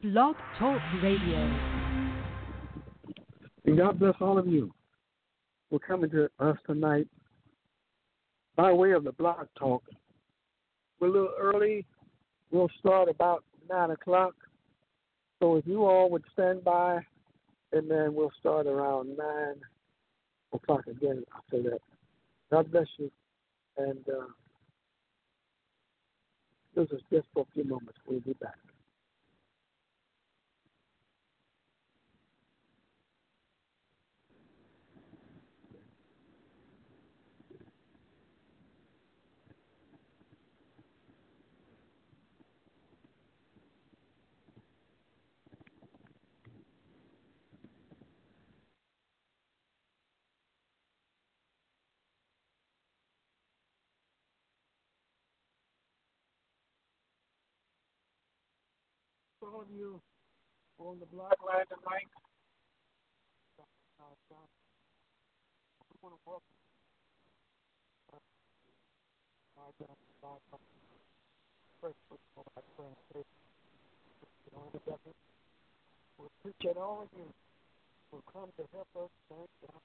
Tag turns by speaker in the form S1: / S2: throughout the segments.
S1: Blog Talk Radio.
S2: And God bless all of you for coming to us tonight by way of the Blog Talk. We're a little early. We'll start about 9 o'clock. So if you all would stand by, and then we'll start around 9 o'clock again after that. God bless you. And this is just for a few moments. We'll be back. For all of you on the block line tonight, we want to welcome first of all, I pray and say, we appreciate all of you who come to help us. Thank God.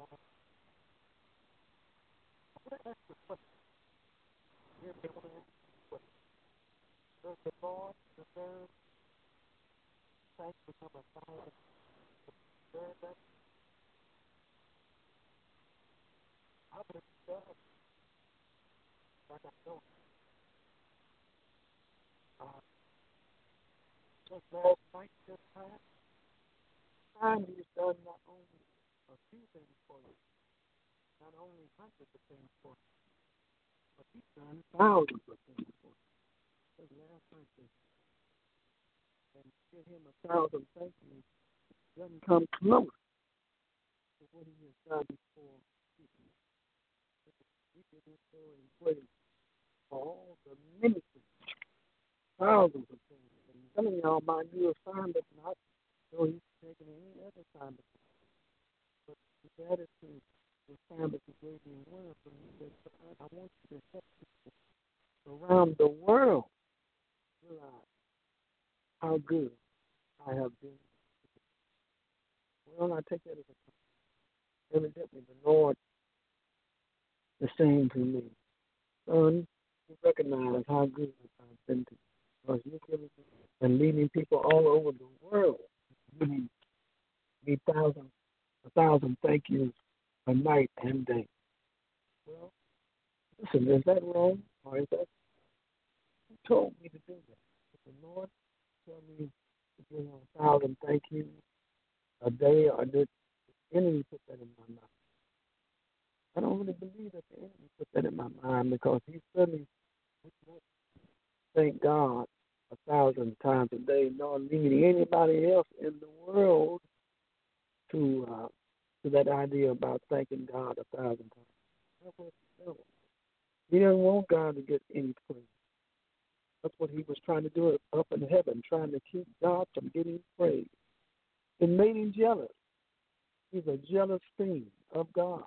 S2: I want to ask you a question. Here we want to ask you a question. Does the Lord deserve thanks for number 5? Deserve that? I would have done like I know. Just last night, this time he's done not only a few things for you, not only hundreds of things for you, but he's done thousands of things for you. Just last night, and give him 1,000 thank yous doesn't come close to what he has done for people. We give him glory and praise for all the many things, thousands of things. And some of y'all might do assignments not so he's taking any other assignment. But his attitude, the assignment he gave me in world, and he said, I want you to help people around the world realize how good I have been. Well, I take that as a compliment. Evidently, the Lord is saying to me, son, you recognize how good I've been to you. Because you're giving and leading people all over the world. Giving me 1,000 thank yous a night and day. Well, listen, is that wrong? Or is that? Who told me to do that? Did the Lord tell me to give him 1,000 thank yous a day, or did the enemy put that in my mind? I don't really believe that the enemy put that in my mind, because he certainly would thank God 1,000 times a day, nor leading anybody else in the world to that idea about thanking God 1,000 times. That's what he does. He doesn't want God to get any praise. That's what he was trying to do up in heaven, trying to keep God from getting praise. It made him jealous. He's a jealous fiend of God.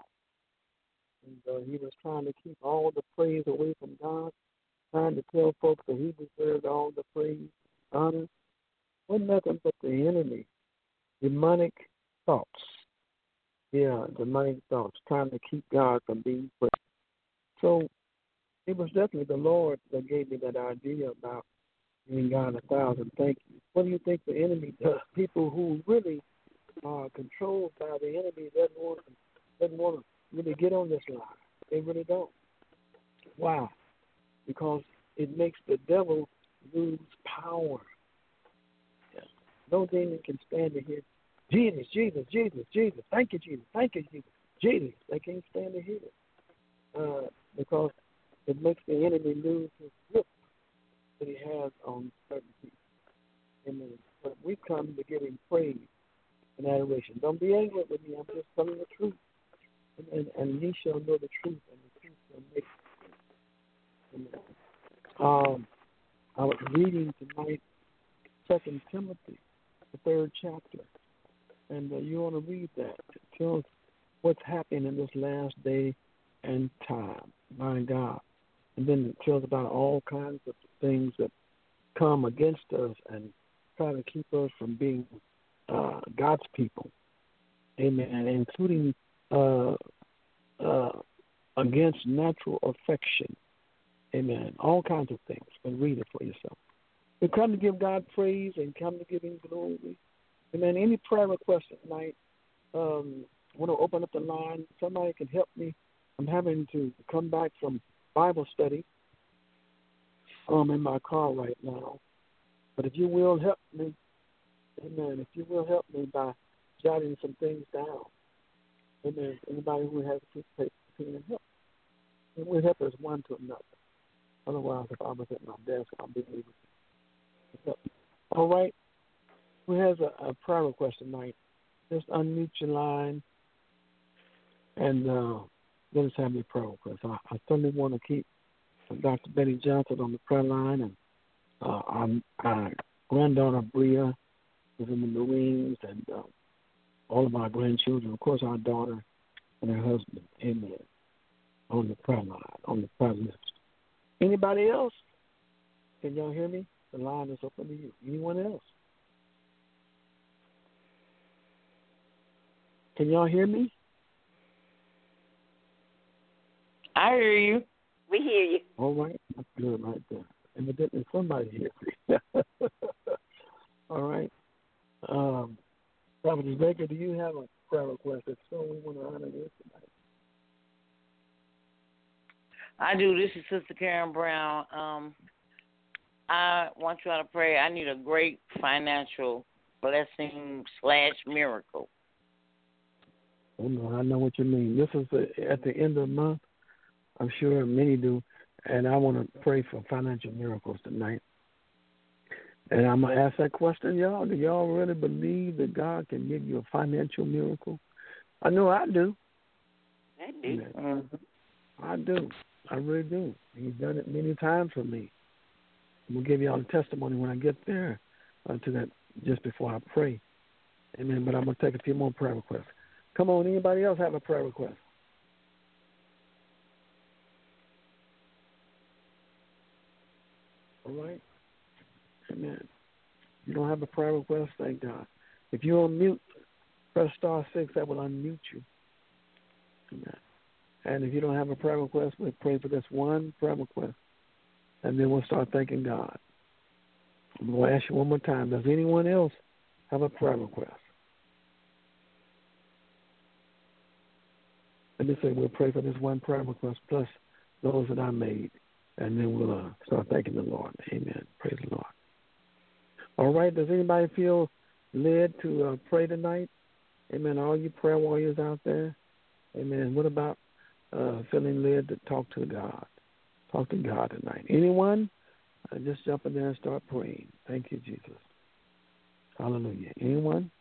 S2: And he was trying to keep all the praise away from God, trying to tell folks that he deserved all the praise, honor. Wasn't nothing but the enemy, demonic thoughts. Yeah, demonic thoughts, trying to keep God from being praised. So it was definitely the Lord that gave me that idea about giving God 1,000 thank yous. What do you think the enemy does? People who really are controlled by the enemy doesn't want to really get on this line. They really don't. Why? Because it makes the devil lose power. Yeah. No demon can stand to hear Jesus, Jesus, Jesus, Jesus. Thank you, Jesus. Thank you, Jesus. Jesus. They can't stand to hear it because it makes the enemy lose his grip that he has on certain people. Amen. But we come to give him praise and adoration. Don't be angry with me. I'm just telling the truth. And ye shall know the truth, and the truth shall make you free. I was reading tonight 2 Timothy, the 3rd chapter, and you want to read that. It tells what's happening in this last day and time, my God. And then it tells about all kinds of things that come against us and try to keep us from being God's people. Amen. Including against natural affection. Amen. All kinds of things. But read it for yourself. We come to give God praise and come to give Him glory. Amen. Any prayer request tonight? I want to open up the line. Somebody can help me. I'm having to come back from Bible study. I'm in my car right now. But if you will help me, amen, if you will help me by jotting some things down, amen, anybody who has a piece of paper can help. And we'll help us one to another. Otherwise, if I was at my desk, I'll be able to help. All right. Who has a prayer request tonight? Just unmute your line and let us have your prayer request. I certainly want to keep Dr. Betty Johnson on the prayer line, and our granddaughter Bria is in the Marines, and all of our grandchildren, of course, our daughter and her husband, amen, on the prayer line, on the prayer list. Anybody else? Can y'all hear me? The line is open to you. Anyone else? Can y'all hear me?
S1: I hear you.
S3: We hear you.
S2: All right. That's good right there. Evidently somebody hears me. All right. Prophet Baker, do you have a prayer request? If so, we want to honor you tonight.
S1: I do. This is Sister Karen Brown. I want you all to pray. I need a great financial blessing / miracle.
S2: Oh, no, I know what you mean. This is at the end of the month. I'm sure many do. And I want to pray for financial miracles tonight. And I'm going to ask that question, y'all. Do y'all really believe that God can give you a financial miracle? I know I do.
S3: I do.
S1: Mm-hmm.
S2: I do. I really do. He's done it many times for me. We'll give y'all a testimony when I get there to that just before I pray. Amen. But I'm going to take a few more prayer requests. Come on, anybody else have a prayer request? All right. Amen. If you don't have a prayer request, thank God. If you're on mute, press *6. That will unmute you. Amen. And if you don't have a prayer request, we'll pray for this one prayer request. And then we'll start thanking God. I'm going to ask you one more time. Does anyone else have a prayer request? Let me say we'll pray for this one prayer request plus those that I made. And then we'll start thanking the Lord. Amen. Praise the Lord. All right. Does anybody feel led to pray tonight? Amen. All you prayer warriors out there. Amen. What about feeling led to talk to God? Talk to God tonight. Anyone? Just jump in there and start praying. Thank you, Jesus. Hallelujah. Anyone?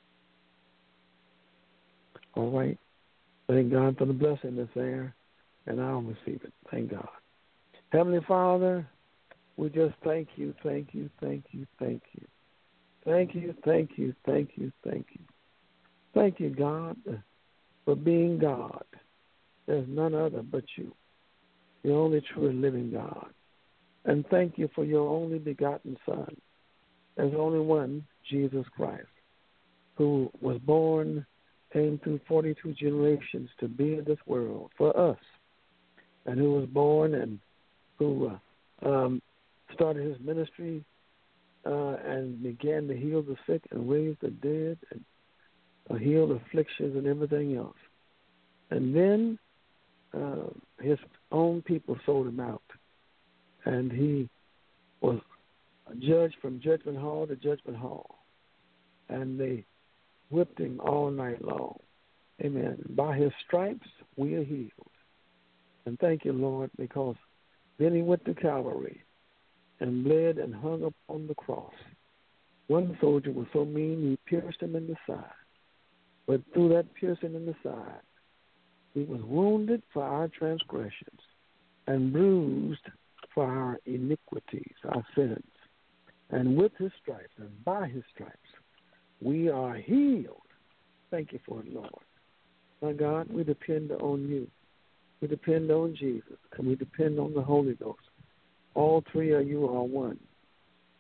S2: All right. Thank God for the blessing that's there, and I'll receive it. Thank God. Heavenly Father, we just thank you, thank you, thank you, thank you. Thank you, thank you, thank you, thank you. Thank you, God, for being God. There's none other but you, the only true and living God. And thank you for your only begotten Son. There's only one, Jesus Christ, who was born, came through 42 generations to be in this world for us, and who was born and who started his ministry and began to heal the sick and raise the dead and heal afflictions and everything else. And then his own people sold him out, and he was judged from judgment hall to judgment hall, and they whipped him all night long. Amen. By his stripes we are healed. And thank you, Lord, because then he went to Calvary and bled and hung upon the cross. One soldier was so mean he pierced him in the side. But through that piercing in the side, he was wounded for our transgressions and bruised for our iniquities, our sins. And with his stripes and by his stripes, we are healed. Thank you for it, Lord. My God, we depend on you. We depend on Jesus, and we depend on the Holy Ghost. All three of you are one.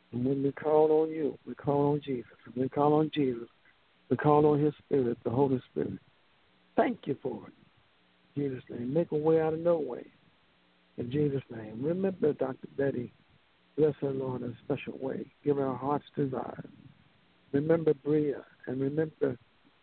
S2: And when we call on you, we call on Jesus. And when we call on Jesus, we call on his Spirit, the Holy Spirit. Thank you for it. In Jesus' name. Make a way out of no way. In Jesus' name. Remember Dr. Betty. Bless her, Lord, in a special way. Give her our heart's desire. Remember Bria, and remember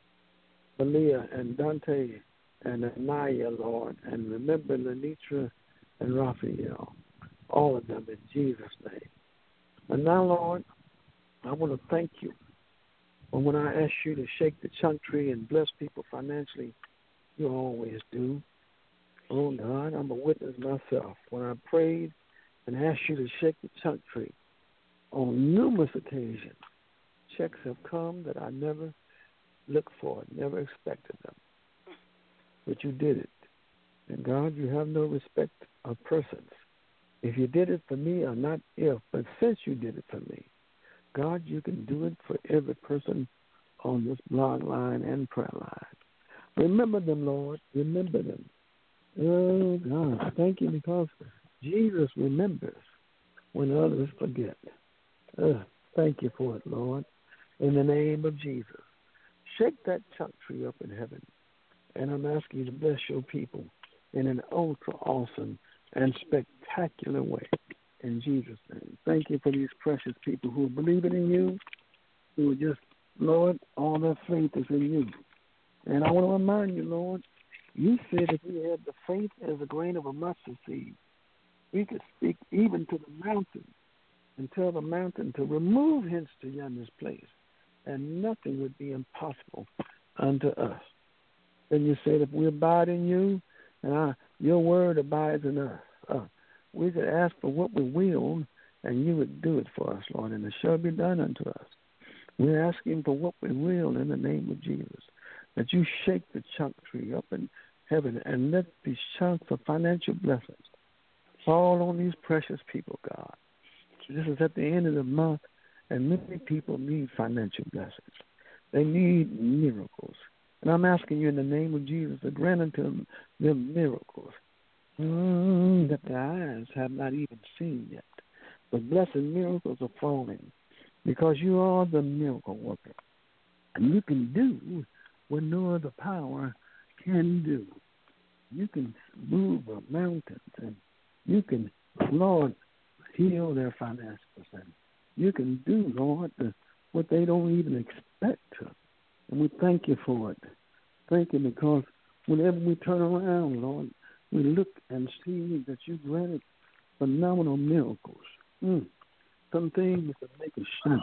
S2: Malia and Dante and Anaya, Lord, and remember Lenitra and Raphael, all of them in Jesus' name. And now, Lord, I want to thank you for when I ask you to shake the chunk tree and bless people financially, you always do. Oh, God, I'm a witness myself. When I prayed and asked you to shake the chunk tree on numerous occasions, checks have come that I never looked for, never expected them. But you did it. And God, you have no respect of persons. If you did it for me, or not if, but since you did it for me, God, you can do it for every person on this blog line and prayer line. Remember them, Lord. Remember them. Oh, God, thank you because Jesus remembers when others forget. Thank you for it, Lord. In the name of Jesus. Shake that chunk tree up in heaven. And I'm asking you to bless your people in an ultra awesome and spectacular way. In Jesus' name. Thank you for these precious people who are believing in you, who are just, Lord, all their faith is in you. And I want to remind you, Lord, you said if we had the faith as a grain of a mustard seed, we could speak even to the mountain and tell the mountain to remove hence to yonder's place, and nothing would be impossible unto us. Then you said if we abide in you, and your word abides in us, we could ask for what we will, and you would do it for us, Lord, and it shall be done unto us. We're asking for what we will in the name of Jesus, that you shake the chunk tree up in heaven and let these chunks of financial blessings fall on these precious people, God. This is at the end of the month, and many people need financial blessings. They need miracles. And I'm asking you in the name of Jesus to grant unto them miracles that their eyes have not even seen yet. But blessed miracles are falling because you are the miracle worker. And you can do what no other power can do. You can move mountains, and you can, Lord, heal their finances. And you can do, Lord, what they don't even expect to. And we thank you for it. Thank you because whenever we turn around, Lord, we look and see that you granted phenomenal miracles. Some things that make us shout.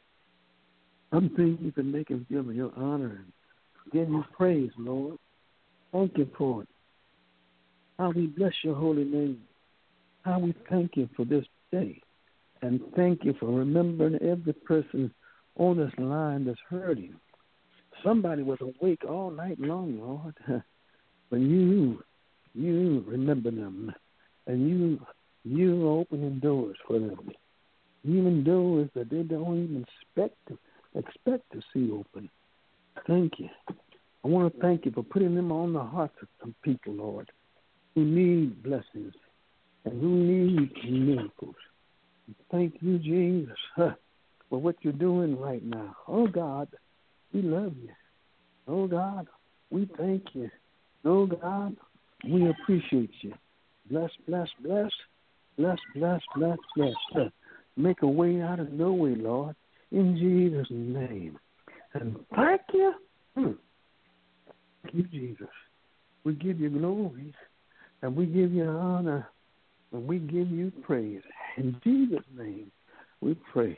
S2: Some things that make us give you honor and give you praise, Lord. Thank you for it. How we bless your holy name. How we thank you for this day. And thank you for remembering every person on this line that's hurting. Somebody was awake all night long, Lord. But you remember them. And you are opening doors for them. Even doors that they don't even expect to see open. Thank you. I want to thank you for putting them on the hearts of some people, Lord, who need blessings and who need miracles. Thank you, Jesus, for what you're doing right now. Oh, God, we love you. Oh, God, we thank you. Oh, God, we appreciate you. Bless, bless, bless. Bless, bless, bless, bless. Make a way out of no way, Lord, in Jesus' name. And thank you. Thank you, Jesus. We give you glory, and we give you honor, and we give you praise. In Jesus' name, we pray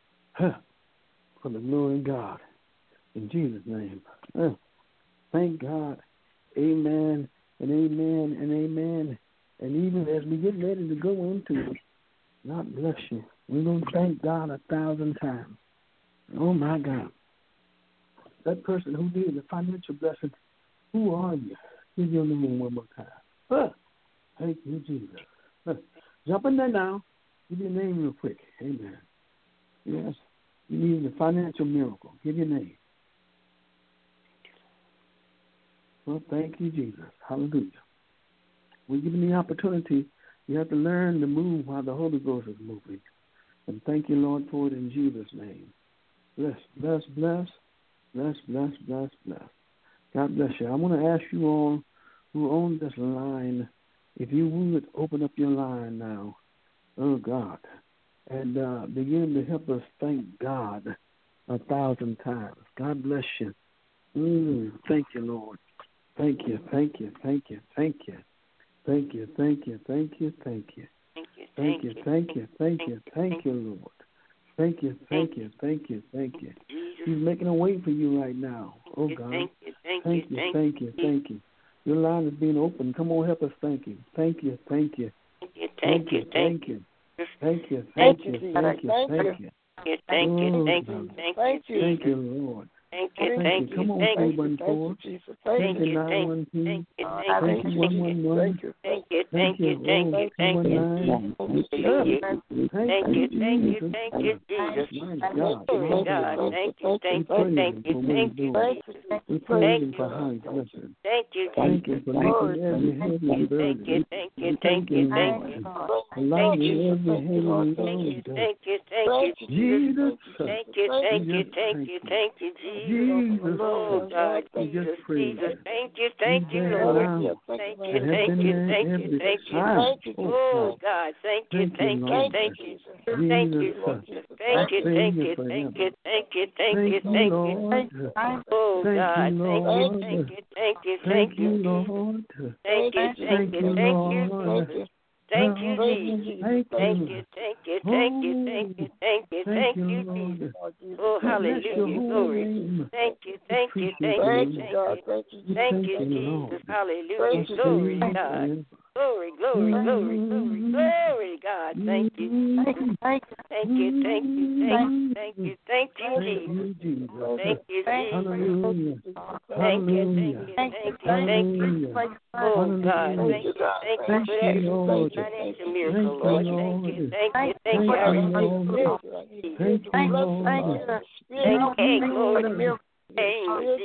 S2: for the glory of God. In Jesus' name. Thank God. Amen and amen and amen. And even as we get ready to go into it, God bless you. We're going to thank God 1,000 times. Oh, my God. That person who did the financial blessing, who are you? Give your name one more time. Thank you, Jesus. Jump in there now. Give your name real quick. Amen. Yes. You need a financial miracle. Give your name. Well, thank you, Jesus. Hallelujah. We're given the opportunity. You have to learn to move while the Holy Ghost is moving. And thank you, Lord, for it in Jesus' name. Bless, bless, bless, bless, bless, bless, bless. God bless you. I want to ask you all who own this line, if you would open up your line now, oh God, and begin to help us thank God 1,000 times. God bless you. Thank you, Lord. Thank you, thank you, thank you, thank you. Thank you, thank you, thank you, thank you. Thank you, thank you, thank you, thank you, Lord. Thank you, thank you, thank you, thank you. He's making a way for you right now. Oh, God. Thank you, thank you, thank you. Your line is being open. Come on, help us thank you. Thank you, thank you. Thank you, thank you. Thank you, thank you, thank you, thank you.
S3: Thank you, thank you, thank you.
S2: Thank you, Lord.
S3: Thank you, thank you.
S2: Come on, 314. Thank you, 912. Thank you, 111.
S3: Thank you, thank you, thank you, thank you. Thank you, thank you, thank you, Jesus. Glory God, thank you, thank you, thank you, thank you.
S2: We praise Him for how He's listened.
S3: Thank you,
S2: Thank you for making every heavy burden.
S3: thank you, thank you, thank you.
S2: Allowing every heavy load.
S3: Thank you, thank you,
S2: Jesus.
S3: thank you, thank you, thank you, thank you, Jesus.
S2: Jesus.
S3: Oh God, Jesus, Jesus, thank you, Lord. Thank you, thank you, thank you, thank you. Oh God, thank you, thank you, thank you. Thank you, thank you, thank you, thank you, thank you, thank you, thank you. Oh God, thank you, thank you, thank you, thank you. Thank you, thank you, thank you. Thank you, Jesus. Thank you, thank you, thank you, thank you, thank you, thank you, Jesus. Oh, hallelujah, glory. Thank you, thank you, thank you, thank you. Thank you, Jesus. Hallelujah, glory, God. Glory, glory, glory, glory, glory, God. Thank you. Thank you, thank you, thank you, thank you, thank you, Jesus. Thank you, Jesus. Thank you, thank you, thank you. Oh, God, thank you for that financial miracle, Lord. Thank you, thank you, I receive it. Thank you. Hey, glory. Hey,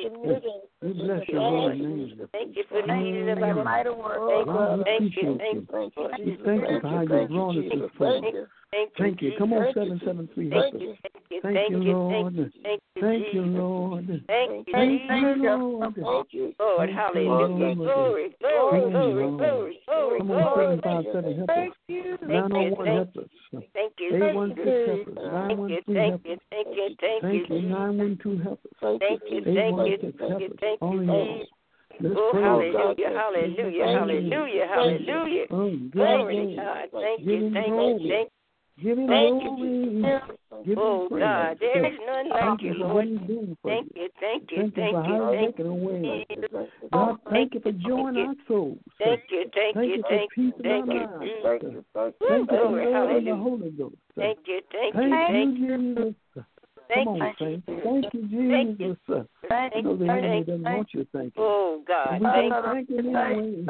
S2: we bless your holy name.
S3: thank you for the healing of our mighty word. Thank you, thank you.
S2: Thank you for how you brought us this far. Thank you. Come on, 773. Help us. Thank you, Lord. Thank you, Lord.
S3: Thank
S2: you, Lord.
S3: Lord, hallelujah. Glory, glory, glory, glory, glory.
S2: Come on, 757. Help us. 901. Help us.
S3: Thank you.
S2: 816. Help us. 913. Help us. Thank you. 912. Help us.
S3: Thank you,
S2: 816. Help us.
S3: thank
S2: Only
S3: you.
S2: Let's
S3: Oh,
S2: pray.
S3: hallelujah, hallelujah, hallelujah, hallelujah. Glory to God. Thank you, thank you, thank
S2: Give him
S3: Thank
S2: glory. Give him
S3: Oh,
S2: praise.
S3: God, there is none like you, Lord. Thank you, thank you,
S2: Thank you for how you're making a way. God, thank you for joining our souls.
S3: Thank you, thank
S2: Thank
S3: you,
S2: you for
S3: thank
S2: peace
S3: you,
S2: in our
S3: thank you.
S2: minds. Thank you for the
S3: Glory,
S2: Lord and the
S3: hallelujah.
S2: Holy Ghost.
S3: Thank you, thank
S2: Thank
S3: you,
S2: you,
S3: thank you.
S2: Jesus.
S3: Thank
S2: Come on,
S3: you,
S2: saints.
S3: Jesus.
S2: Thank you,
S3: Thank
S2: Jesus.
S3: you.
S2: I know the enemy doesn't want you to thank you.
S3: Oh, God,
S2: We
S3: thank
S2: just thank you anyway.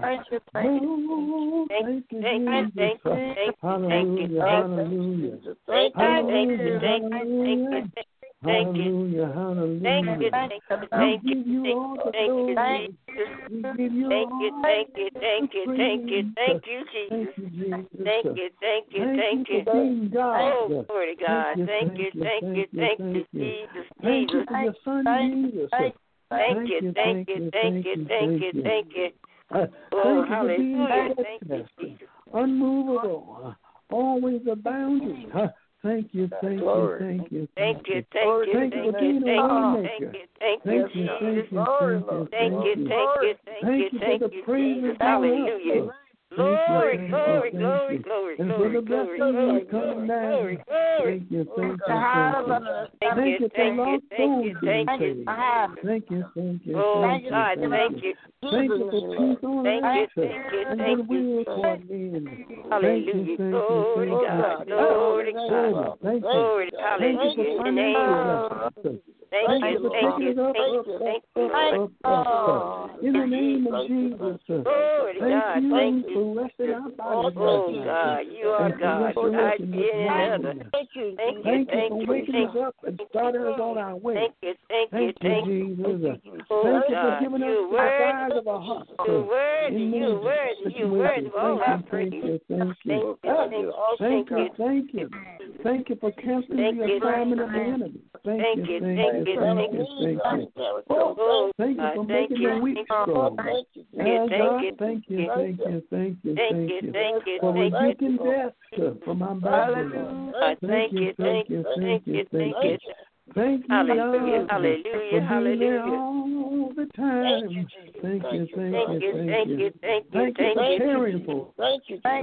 S2: Oh, thank you, Jesus. Hallelujah, hallelujah.
S3: Thank you,
S2: Hallelujah,
S3: thank you, thank you.
S2: hallelujah, hallelujah.
S3: Thank you, thank you, thank
S2: We give
S3: you,
S2: you all the
S3: thank you,
S2: glory.
S3: Jesus.
S2: We give you
S3: Thank you,
S2: all
S3: thank you, thank
S2: the
S3: you, thank you,
S2: praise.
S3: thank you,
S2: Thank
S3: Jesus.
S2: you, Jesus.
S3: Thank you, thank you,
S2: Thank
S3: thank
S2: you
S3: you.
S2: for being God.
S3: Oh, glory to God. Thank you, thank you, thank you, Jesus,
S2: Thank you
S3: Jesus.
S2: for your son, Jesus.
S3: Thank you, thank you, thank you, thank you, thank you. Oh,
S2: Thank you for being
S3: hallelujah. Thank you,
S2: steadfast,
S3: Jesus.
S2: unmovable, always abounding. Thank you, thank you, thank you.
S3: Thank you, thank you,
S2: Thank you for being a waymaker.
S3: thank you, Jesus.
S2: Thank you,
S3: Thank you,
S2: for the praises
S3: Jesus.
S2: going
S3: Hallelujah.
S2: up.
S3: Glory, glory, glory, glory,
S2: And for
S3: glory,
S2: the
S3: glory,
S2: blessings
S3: glory,
S2: coming
S3: glory,
S2: down.
S3: glory.
S2: Thank you, thank you,
S3: Thank you,
S2: for lost souls being
S3: thank you.
S2: saved. Thank you, thank you,
S3: Oh,
S2: thank you,
S3: God, thank you.
S2: Thank you for peace on
S3: Thank you,
S2: earth
S3: thank you,
S2: and
S3: thank
S2: goodwill toward men.
S3: Hallelujah. Glory to God. Glory to God.
S2: Thank you.
S3: Glory to
S2: Thank you for
S3: hallelujah. In the name of
S2: financial blessings.
S3: thank you, thank you, thank you,
S2: in the name of Jesus.
S3: Glory to God, thank you
S2: for resting our bodies.
S3: Oh God, you are God. I get another. Thank you
S2: for waking us up and starting us on our way.
S3: Thank you,
S2: Jesus.
S3: Oh
S2: Thank you for
S3: God,
S2: giving us
S3: you
S2: the desires of our heart.
S3: You worthy of all our praise.
S2: Thank you for canceling the assignment of the enemy. Thank you. Thank you for making the weak strong. Thank you. For rebuking death from our body. Thank you. Thank you,
S3: hallelujah, hallelujah, hallelujah.
S2: All the time. Thank you for caring for. Thank you for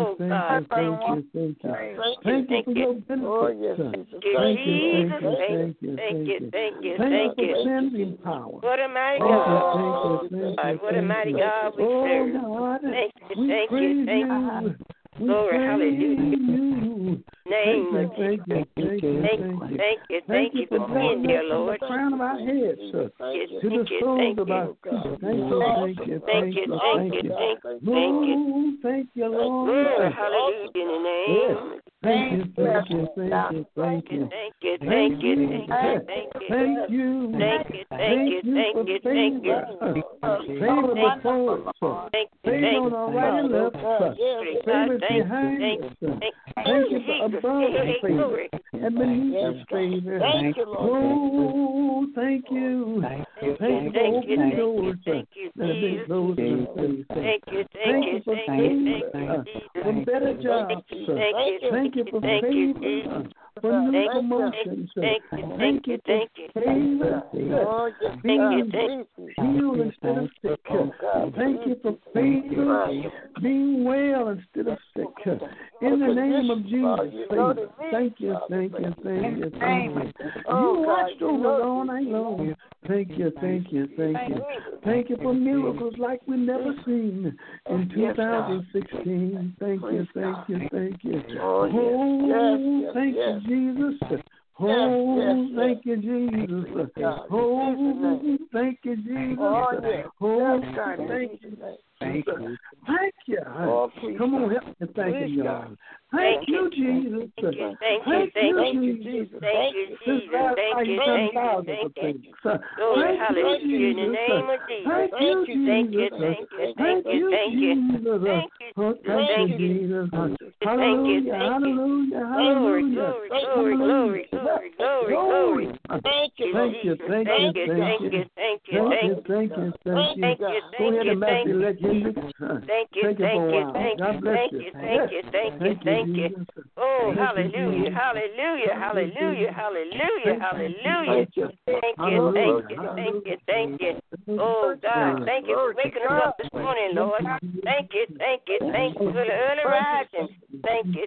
S2: your benefits. Thank you. Thank you for sending power.
S3: What a mighty God. What a mighty God we serve. Thank you. Glory, hallelujah. Name of Jesus. Thank you for being there, Lord.
S2: The crown of our heads to the soles of our feet. Thank you. Thank you, Lord.
S3: Glory, hallelujah, in the name.
S2: Thank you.
S3: Thank you.
S2: Favor on our right and left. Favor behind us. Thank you for above favor and beneath us favor.
S3: Thank you, Lord.
S2: Oh, thank you. Thank you for opening doors that have been closed. Thank you for favor, for better jobs. Thank you for favor, for new promotions. Thank you for favor, being healed instead of sick. Thank you for favor, being well instead of sick. In the name of Jesus, favor. Thank you. You watched over all night long. Thank you. Thank you for miracles like we never seen in 2016. Thank you. Oh, thank you, Jesus. Oh, thank you, Jesus. Oh, thank you, Jesus. Oh, thank you. Thank you. Come on, help me thank you, God. Thank you, Jesus.
S3: Thank you, Jesus. Glory, hallelujah, in the name of Jesus. Thank you.
S2: Hallelujah.
S3: Glory.
S2: Thank you. Go ahead and Matthew, let you
S3: Thank you.
S2: God bless you.
S3: Thank you. Oh, hallelujah. Thank you. Oh, God, thank you for waking us up this morning, Lord. Thank you for the early rising. Thank you,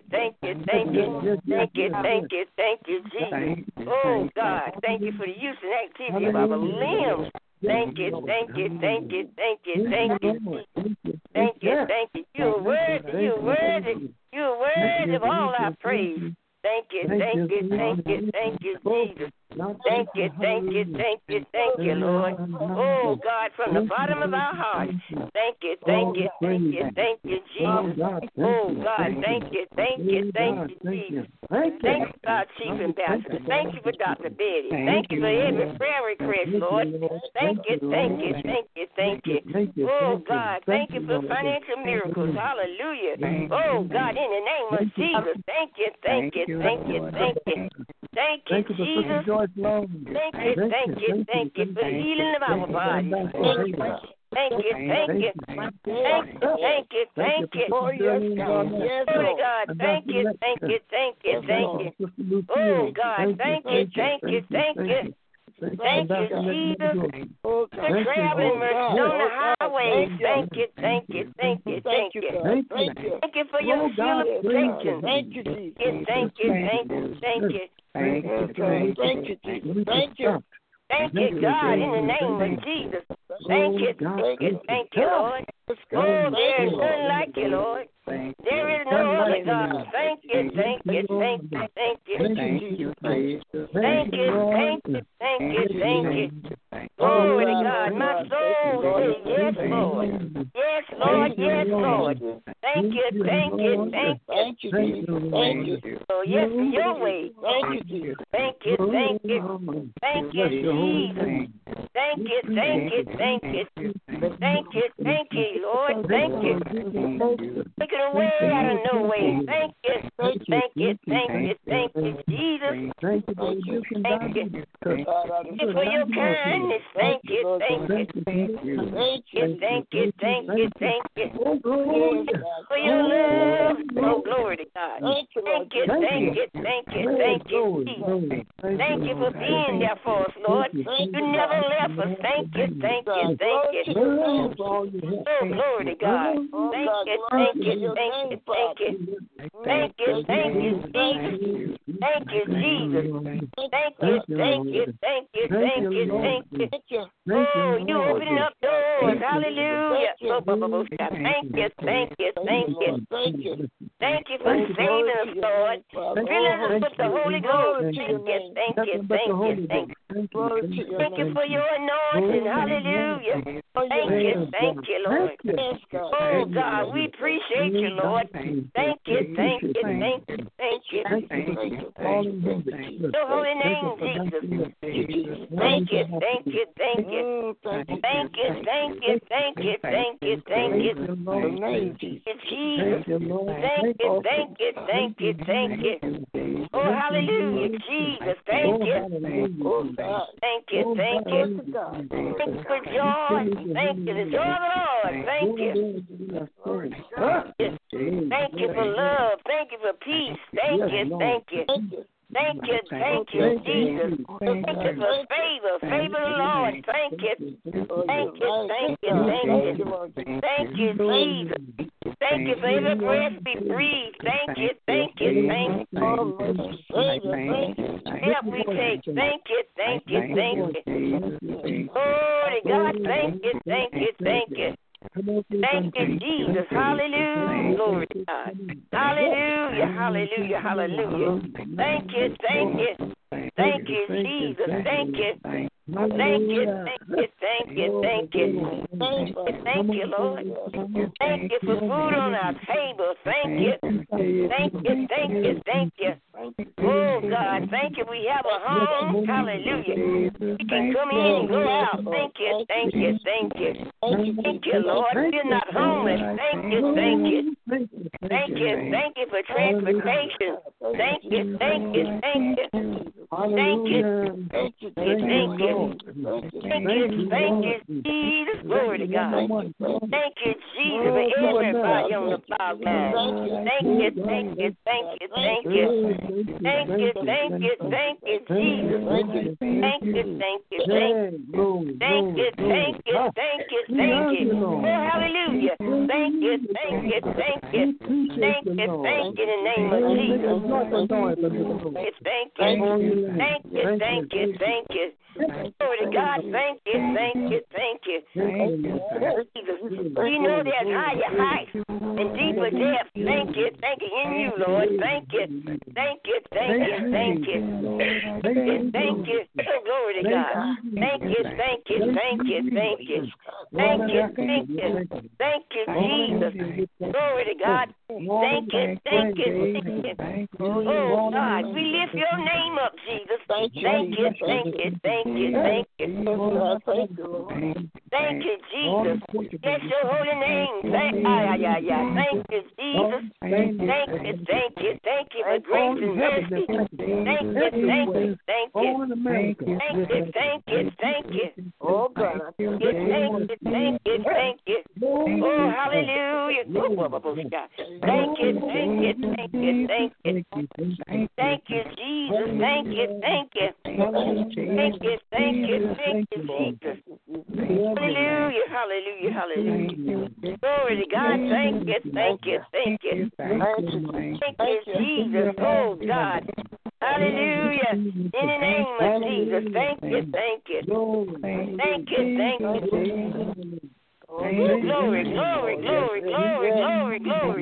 S3: Jesus. Oh, God, thank you for the use and activity of our limbs. Thank you. You're worthy of all our praise. Thank you, Jesus. Thank you, Lord. Oh, God, from the bottom of our hearts. Thank you, Jesus. Oh, God, thank you, Jesus. Thank you for our Chief Ambassador. Thank you for Dr. Betty. Thank you for every prayer request, Lord. Thank you. Oh, God, thank you for financial miracles. Hallelujah. Oh, God, in the name of Jesus. Thank you, Jesus. Thank you for the healing of our bodies. Thank you. Glory God. Thank you. Oh God, thank you. Thank you, Jesus, for traveling mercy on the highways. Thank you. Thank you for your shield of protection. Thank you, Jesus. Thank you. Thank you, God, in the name of Jesus. Thank you, Lord. Oh, there is none like you, Lord. There is no other God. Thank you. thank you, thank you. Glory to God. My soul says yes, Lord. Yes, Lord, yes, Lord. Thank you, thank you, thank you.
S2: Thank you, Jesus. Thank you.
S3: Oh, yes, in your way.
S2: Thank you, Jesus.
S3: Thank you, thank you. Thank you, Jesus. Thank you, thank you, thank you. Thank you, thank you, Lord. Thank you. Taking away out of no way. Thank you, thank you, thank you, thank you, Jesus.
S2: Thank you for your
S3: Thank you. Thank you for your kindness. Thank you, thank you. Thank you, thank you, thank you, thank you. For your love. Oh, glory to God. Thank you, thank you, thank you, thank you, Jesus. Thank you for being there for us, Lord. You never left us. Thank you, thank you, thank you. Oh, glory to God. Thank you, thank you, thank you, thank you. Thank you, thank you, Jesus. Thank you, Jesus. Thank you, thank you, thank you, thank you, thank you. Oh, you opening up doors. Hallelujah. Thank you, thank you, thank you. Thank you for saving us, Lord. Filling us with the Holy Ghost. Thank you, thank you, thank you, thank you. Thank you for your anointing. Hallelujah. Thank you, Lord. Oh, God, we appreciate you, Lord. Thank you, thank you, thank you, thank you. Your holy name, Jesus. Thank you, thank you, thank you. Thank you, thank you, thank you, thank you, thank you. Jesus. Thank you, thank you, thank you, thank you. Oh, hallelujah, Jesus. Thank you. Oh, God. Thank you, thank you. Thank you for joy. Thank you, the joy of the Lord. Thank you. Thank you for love. Thank you for peace. Thank you, thank you. Thank you, Jesus. Thank you for favor of the Lord. Thank you. Thank you, thank you, thank you. Thank you, Jesus. Thank you for every breath we breathe. Thank you, thank you, thank you. Step we take. Thank you, thank you, thank you. Glory to God, thank you, thank you, thank you. Thank you, Jesus. Hallelujah. Glory to God. Hallelujah, hallelujah, hallelujah. Thank you, thank you. Thank you, Jesus. Thank you. Thank you, thank you, thank you, thank you. Thank you, Lord. Thank you for food on our table. Thank you. Thank you, thank you, thank you. Oh, God, thank you. We have a home. Hallelujah. We can come in and go out. Thank you, thank you, thank you. Thank you, Lord. We're not homeless. Thank you, thank you. Thank you for transportation. Thank you, thank you, thank you. Thank you, thank you, thank you. Thank you, Jesus. Glory to God. Thank you, Jesus, for everybody on the blog line. Thank you, thank you, thank you, thank you. Thank you, thank you, thank you, Jesus. Thank you, thank you, thank you. Thank you, thank you, thank you, thank you. Oh, hallelujah. Thank you, thank you, thank you. Thank you, thank you in the name of Jesus. Thank you, thank you, thank you, thank you. Glory to God, thank you, thank you, thank you. Jesus, you know there's higher heights and deeper depths. Thank you in you, Lord. Thank you, thank you, thank you, thank you. Thank you, oh, glory to God. Thank you, thank you, thank you, thank you. Thank you, thank you, thank you, Jesus. Glory to God. Thank you, thank you, thank you. Oh, God, we lift your name up, Jesus. Thank you, thank you, thank you, thank you, thank you. Thank you, Jesus. Bless your holy name. Thank you, Jesus. Thank you for grace and mercy. Thank you, thank you, thank you. Thank you. Oh, God. Thank you, thank you. Oh, hallelujah. Thank you, thank you, thank you, thank you. Thank you, Jesus. Thank you, thank you. Thank you, thank you, Jesus. Hallelujah, hallelujah, hallelujah. Glory to God. Thank you, thank you, thank you. Thank you, Jesus. Oh, God. Hallelujah. In the name of Jesus. Thank you, thank you. Thank you, thank you. Glory, glory, glory, glory, glory, glory.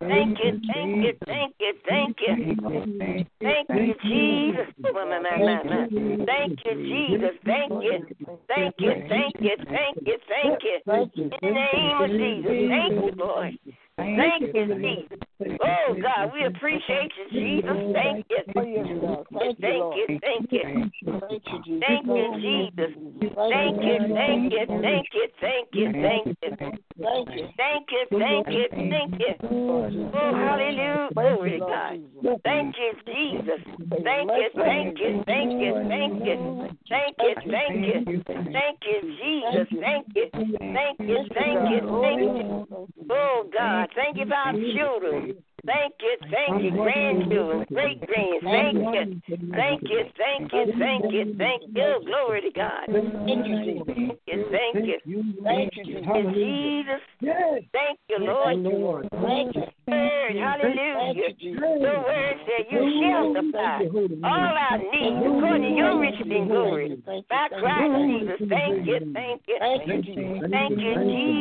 S3: Thank you, thank you, thank you, thank you. Thank you, Jesus. Thank you, Jesus. Thank you. Thank you, thank you, thank you, thank you. In the name of Jesus. Thank you, Lord. Thank you, Jesus. Oh, God, we appreciate you, Jesus. Thank you. Thank you, thank you. Thank you, Jesus. Thank you, thank you, thank you, thank you, thank you. Thank you, thank you, thank you. Oh, hallelujah. Glory to God. Thank you, Jesus. Thank you, thank you, thank you, thank you. Thank you, thank you. Thank you, Jesus. Thank you. Thank you, thank you, thank you. Oh, God. Thank you for our children. Thank you, grandchildren, great grands. Thank you, thank you, thank you, thank you, thank you. Glory to God. Thank you, thank you, thank you, Jesus. Thank you, Lord. Thank you, Lord. Hallelujah. Your word said you shall supply all our needs according to your riches and glory. By Christ Jesus. Thank you, thank you, thank you, Jesus. Thank you,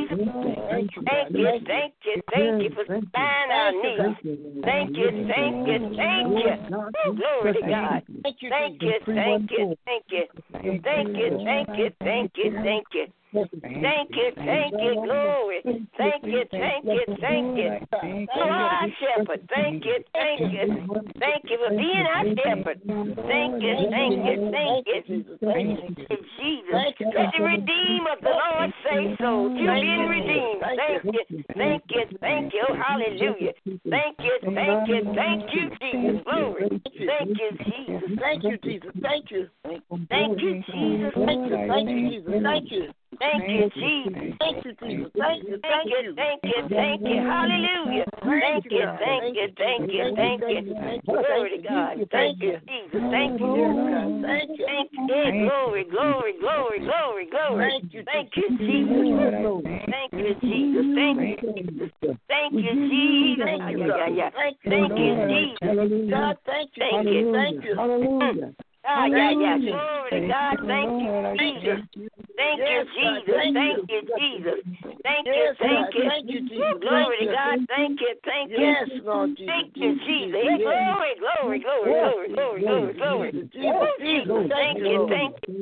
S3: thank you for supplying our needs. Thank you, thank you, thank you. Glory to God. Thank you, thank you, thank you, thank you. Thank you, thank you, thank you, thank you. Thank you, glory. Thank you, thank you, thank you. You are our shepherd. Thank you, thank you. Thank you for being our shepherd. Thank you, thank you, thank you. Thank you, Jesus. Let the redeemed of the Lord say so. You've been redeemed. Thank you, thank you, thank you. Hallelujah. Thank you, thank you, thank you, Jesus. Glory. Thank you, Jesus. Thank you, Jesus. Thank you. Thank you, Jesus. Thank you, thank you, Jesus. Thank you. Thank you, Jesus. Thank you, Jesus. Thank you, thank you, thank you, thank you. Hallelujah. Thank you, thank you, thank you, thank you. Glory to God. Thank you, Jesus. Thank you, Lord. Thank you. Glory, glory, glory, glory, glory. Thank you, Jesus. Thank you, Jesus. Thank you, Jesus. Thank you, Jesus. Thank you, Jesus. God, thank you. Thank you, thank you. Hallelujah. Glory to God. Thank you, Jesus. Thank you, Jesus. Thank you, Jesus. Thank you, thank you. Glory to God. Thank you, thank you. Yes, Lord Jesus. Thank you, Jesus. Glory, glory, glory, glory, glory, glory, glory. Jesus, thank you, thank you.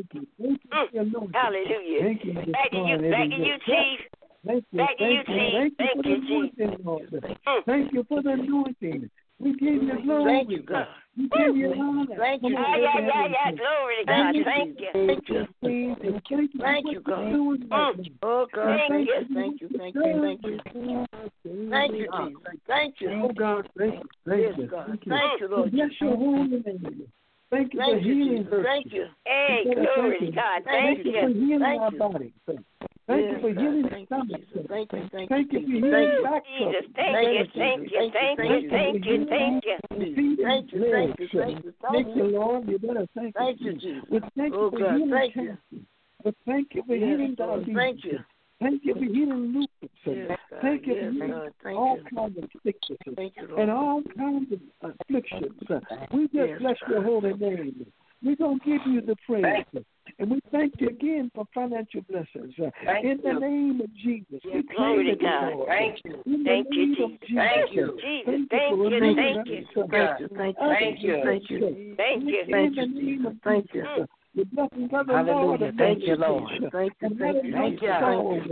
S3: Hallelujah. Back to you, Chief. Back to you, Chief. Thank you, Chief.
S2: Thank you for the anointing. We give you glory.
S3: Thank you, God.
S2: We give you honor.
S3: Thank you. Glory to God. Thank you. Thank you. Thank you, God. Oh, God. Thank you. Thank you. Thank you. Thank you. Thank you, Jesus. Thank you.
S2: Oh, God. Thank you. Thank you.
S3: Thank you, Lord.
S2: Bless your holy name. Thank you for healing her.
S3: Thank you. Hey, glory to God. Thank you.
S2: Thank you for healing our body. Thank you for healing the stomach.
S3: Thank you.
S2: Thank you for healing back trouble.
S3: Thank you. Thank you. Thank you. Thank you. Thank you. Thank you.
S2: Thank you, Lord. You better thank you.
S3: Thank you, Jesus.
S2: Thank you for healing cancer. Thank you for healing diabetes.
S3: Thank you.
S2: Thank you for healing lupus. Thank you for healing all kinds of sicknesses and all kinds of afflictions. We just bless your holy name. We're going to give you the praise. And we thank you again for financial blessings. In the name of Jesus. We
S3: Glory to God. Thank you. Thank you, Jesus. Thank you, Jesus. Thank you. Thank you. Thank you. Thank you. Thank you.
S2: In the name of Jesus. The blessings of the Lord.
S4: Thank you, Lord.
S3: Thank you.
S4: Thank you.
S2: Thank you,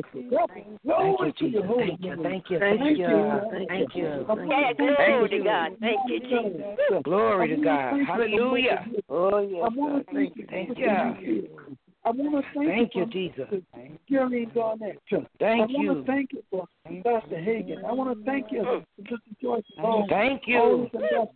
S2: Jesus.
S4: Thank you. Thank you. Thank you. Thank you.
S3: Glory to God. Thank you, Jesus.
S4: Glory to God. Hallelujah.
S3: Oh, yes.
S2: I want to thank you.
S4: Thank you.
S2: I want to
S4: Thank you, Jesus.
S2: Jerry Garnett.
S4: Thank
S2: I
S4: you.
S2: want to thank you for Dr. Hagan. I want to thank you for Sister Joyce.
S4: Thank you.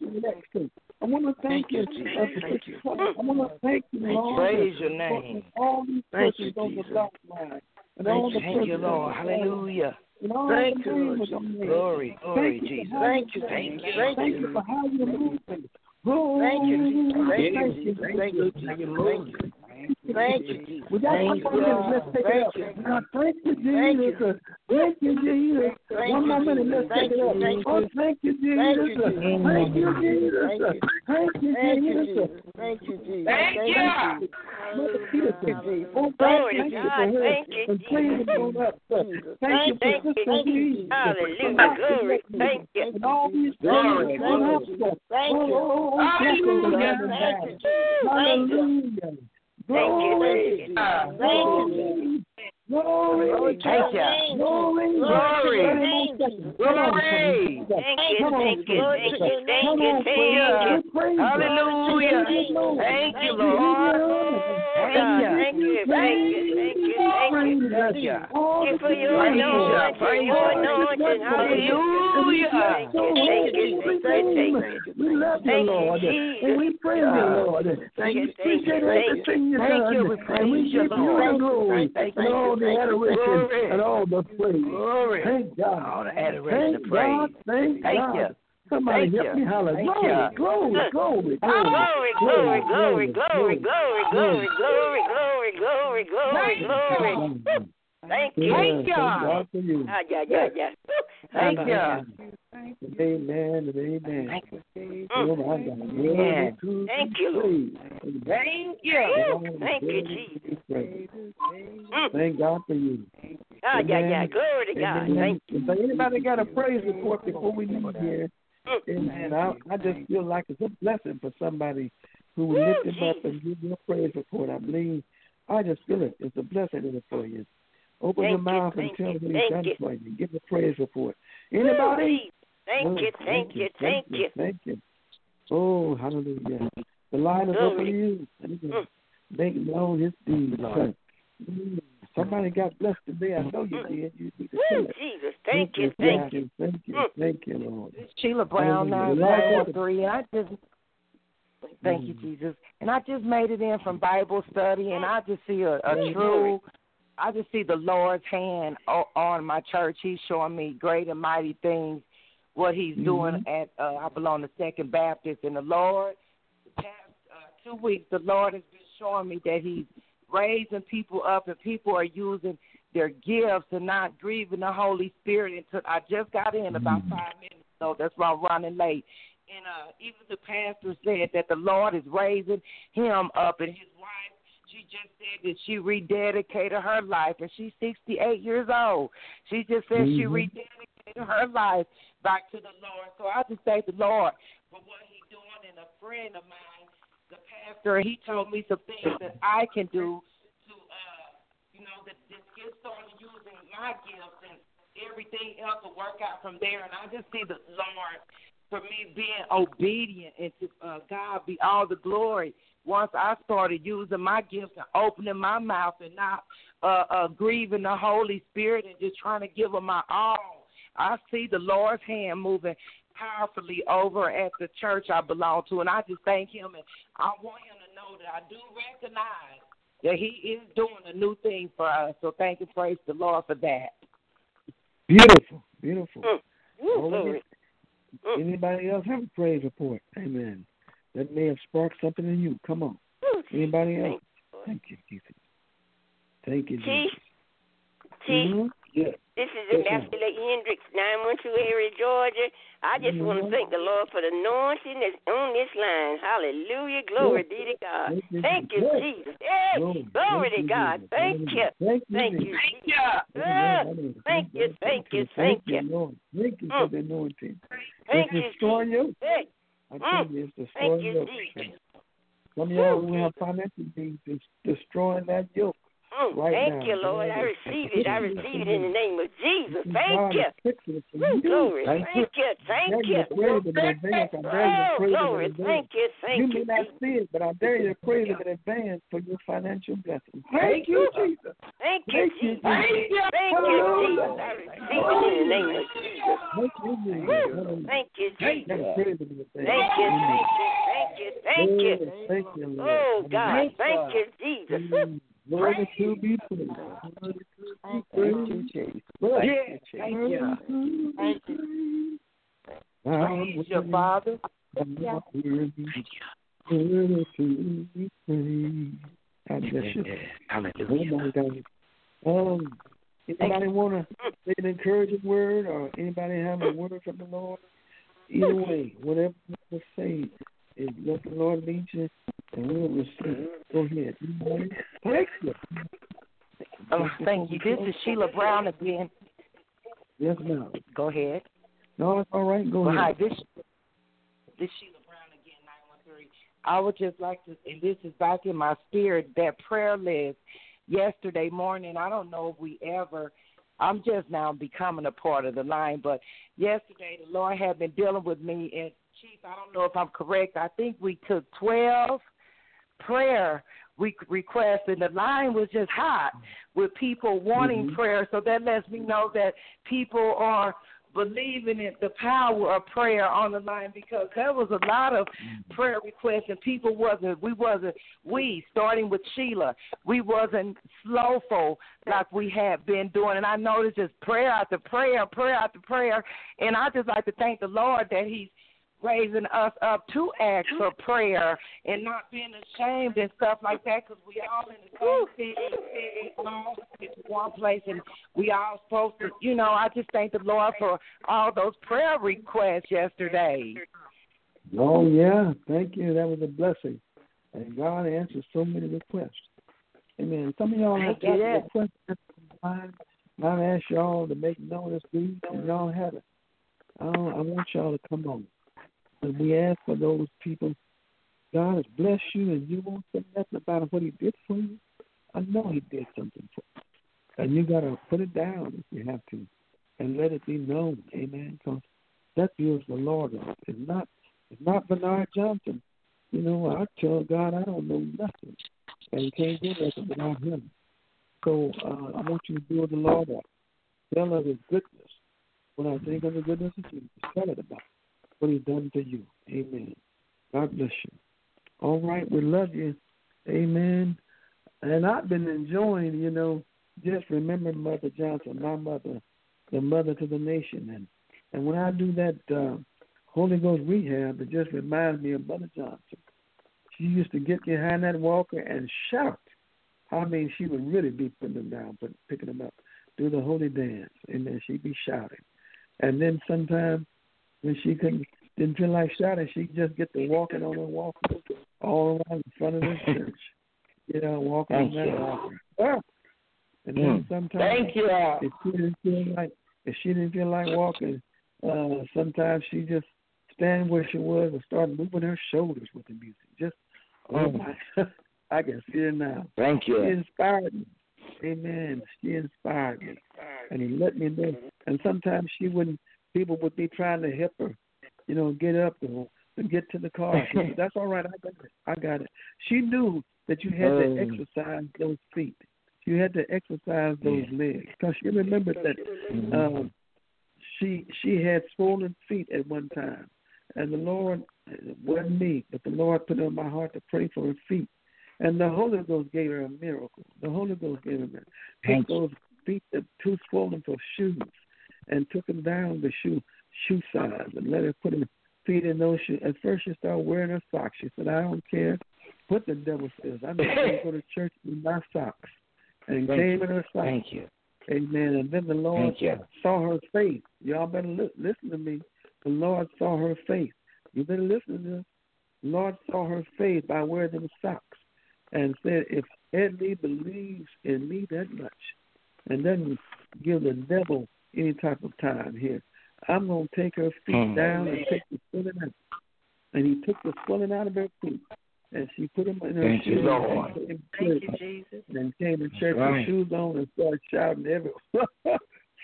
S2: I want to thank you. I want to thank you, Lord.
S4: Praise your name.
S2: All these persons on the black line. And all the
S4: Thank you, Lord. Hallelujah.
S3: Thank you, Lord.
S4: Glory, glory, Jesus.
S3: Thank you. Thank you. Thank
S2: you for how you're moving.
S3: Thank you, Jesus. Thank you. Thank you. Thank you. Thank you, Jesus.
S2: Let's take it up. Thank you, Jesus. Thank you, Jesus. One more minute, let's take it up. Oh, thank you, Jesus. Thank you, Jesus. Thank you, Jesus.
S3: Thank you, Jesus.
S4: Thank you.
S2: Mother Peterson. Oh,
S3: Glory
S2: thank
S3: to
S2: you
S3: God.
S2: for her.
S3: Thank you,
S2: And praise
S3: Jesus.
S2: on up. Thank you for Sister Lee.
S3: Hallelujah. Glory. Thank you.
S2: And all these
S4: Glory.
S2: things on up.
S3: Thank you.
S4: Hallelujah.
S2: Hallelujah. Glory. Glory. Glory.
S4: Thank you.
S2: Glory.
S4: Glory. Glory.
S3: Thank you.
S4: Hallelujah. Thank you, Lord.
S3: Thank you for your anointing. Hallelujah.
S2: We love you, Lord. And we praise you, Lord. Thank you. Appreciate everything you've done. And we give you the glory. And all the adoration and all the praise.
S4: Glory.
S2: Thank God.
S4: All the adoration and
S2: Thank
S4: praise.
S2: God. Thank God.
S4: you.
S2: Somebody
S4: Thank
S2: help
S4: you.
S2: me holler.
S4: Thank
S2: Glory,
S4: you.
S2: glory, glory,
S3: Glory. Thank you.
S4: Thank you.
S2: God for you.
S4: Thank you.
S2: Amen and amen. Oh my God.
S4: Amen.
S3: Thank you, Lord.
S4: Thank you.
S3: Thank you, Jesus.
S2: Thank God for you.
S3: Glory to God. Thank you.
S2: If anybody got a praise report before we leave here, amen. I just feel like it's a blessing for somebody who will lift him up and give you a praise report. I believe, I just feel it. It's a blessing in it for you. Open your mouth and tell me what he's done for you. Give a praise report. Anybody?
S3: Thank you.
S2: Oh, hallelujah. The line is open to you. Make known his deeds. Somebody got blessed today. I know you did. You need to tell it.
S3: Jesus, thank you.
S2: Thank you, Lord.
S5: Sheila Brown, 913. I just thank you, Jesus. And I just made it in from Bible study, and I just see I just see the Lord's hand on my church. He's showing me great and mighty things. What he's doing at I belong to Second Baptist, and the Lord, the past 2 weeks, the Lord has been showing me that he's raising people up, and people are using their gifts and not grieving the Holy Spirit. And I just got in about 5 minutes, so that's why I'm running late. And even the pastor said that the Lord is raising him up, and his wife, she just said that she rededicated her life, and she's 68 years old. She just said she rededicated her life back to the Lord. So I just thank the Lord for what he's doing. And a friend of mine, the pastor, he told me some things that I can do to, that just get started using my gifts, and everything else will work out from there. And I just see the Lord, for me, being obedient, and to God be all the glory. Once I started using my gifts and opening my mouth and not grieving the Holy Spirit and just trying to give him my all, I see the Lord's hand moving powerfully over at the church I belong to, and I just thank him, and I want him to know that I do recognize that he is doing a new thing for us. So thank and praise the Lord for that.
S2: Beautiful. Anybody else have a praise report? Amen. That may have sparked something in you. Come on. Anybody else? Thank you, Jesus. Thank you, Jesus.
S3: Chief, this is Immaculate Hendricks, 912 area, Georgia. I just want to thank the Lord for the anointing that's on this line. Hallelujah. Glory be to God. Thank you, Jesus. Hey, glory to God. Thank you. Thank you. Thank you.
S2: Thank you for the anointing.
S3: Thank you,
S2: Jesus. I tell you, it's destroying yoke. Some of y'all who have financial needs, it's destroying that yoke.
S3: Thank you, Lord. I receive it. I receive it in the name of Jesus. Thank you. Glory. Thank you. Glory. Thank you.
S2: You may not see it, but I dare you to praise him in advance for your financial blessings. Thank you, Jesus.
S3: Thank you, Jesus. Thank you, Jesus. I receive it in the name of Jesus. Thank you, Jesus. Thank you. Oh, God. Thank you, Jesus.
S2: Glory to be praised.
S5: Thank you, Jesus. Thank you. Praise your Father.
S2: Worthy to be praised. God bless you.
S4: Hallelujah.
S2: Oh, my God. Anybody want to say an encouraging word, or anybody have a word from the Lord? Either way, whatever you want to say, is let the Lord lead you, and we'll receive. Go ahead. Thank you.
S5: Thank you. This is Sheila Brown again.
S2: Yes, ma'am.
S5: Go ahead.
S2: No, it's all right. Go ahead.
S5: Hi, this Sheila Brown again, 913. I would just like to, and this is back in my spirit, that prayer list yesterday morning. I don't know if we ever, I'm just now becoming a part of the line, but yesterday the Lord had been dealing with me, and Chief, I don't know if I'm correct, I think we took 12 prayer requests, and the line was just hot with people wanting prayer, so that lets me know that people are believing in the power of prayer on the line, because there was a lot of prayer requests, and people starting with Sheila, we wasn't slowful like we had been doing, and I noticed just prayer after prayer, and I just like to thank the Lord that He's raising us up to ask for prayer and not being ashamed and stuff like that, because we all in the same city, all in one place, and we all supposed to, I just thank the Lord for all those prayer requests yesterday.
S2: Oh, yeah. Thank you. That was a blessing. And God answered so many requests. Amen. Some of y'all have got requests in mind. I've asked y'all to make known this week, and y'all haven't. I want y'all to come on. And we ask for those people. God has blessed you, and you won't say nothing about what He did for you. I know He did something for you. And you got to put it down if you have to and let it be known. Amen. Because that is the Lord. It's not Bernard Johnson. I tell God I don't know nothing. And you can't do nothing without Him. So I want you to build the Lord up. Tell of His goodness. When I think of the goodness of Jesus, tell it about what He's done for you. Amen. God bless you. All right, we love you. Amen. And I've been enjoying, just remember Mother Johnson, my mother, the mother to the nation. And when I do that Holy Ghost rehab, it just reminds me of Mother Johnson. She used to get behind that walker and shout. I mean, she would really be putting them down, picking them up, do the holy dance. Amen. She'd be shouting. And then sometimes when she didn't feel like shouting, she'd just get to walking on her walker all around in front of the church. Walking on that walker. And then sometimes if she didn't feel like walking, sometimes she just stand where she was and start moving her shoulders with the music. Just my, I can see her now.
S5: Thank you.
S2: She inspired me. Amen. She inspired me, and He let me know. And sometimes people would be trying to help her, get up and get to the car. She said, "That's all right. I got it." She knew that you had to exercise those feet. You had to exercise those legs, because she remembered that she had swollen feet at one time, and the Lord, it wasn't me, but the Lord put it on my heart to pray for her feet. And the Holy Ghost gave her a miracle. The Holy Ghost gave her a miracle. Took those feet that too swollen for shoes, and took them down the shoe size, and let her put her feet in those shoes. At first, she started wearing her socks. She said, "I don't care what the devil says. I'm not going to go to church in my socks." And came in her socks.
S5: Thank you.
S2: Amen. And then the Lord saw her faith. Y'all better listen to me. The Lord saw her faith. You better listen to this. The Lord saw her faith by wearing them socks, and said, "If Ed Lee believes in me that much, and doesn't give the devil any type of time here, I'm going to take her feet down and take the swelling out." And He took the swelling out of her feet, and she put them in her shoes.
S4: Thank you, Jesus.
S2: And came to church with shoes on and started shouting everywhere.